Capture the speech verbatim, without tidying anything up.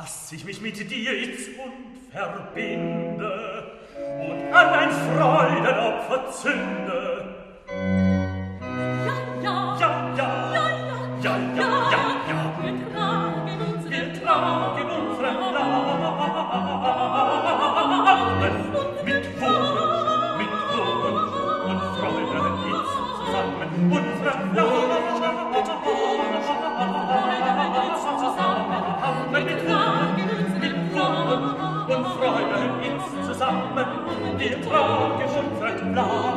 dass ich mich mit dir itzund verbinde und an ein Freudenopfer zünde. Ja, Ja, ja, ja, ja, ja, ja, ja. wir tragen unsere Wir tragen unsere Namen mit Wunsch, mit Wunsch und Freude jetzt zusammen. Unsere Namen mit Wunsch und Freude jetzt zusammen. Wir tragen unsere Namen und Freude jetzt zusammen. Wir tragen unsere Namen.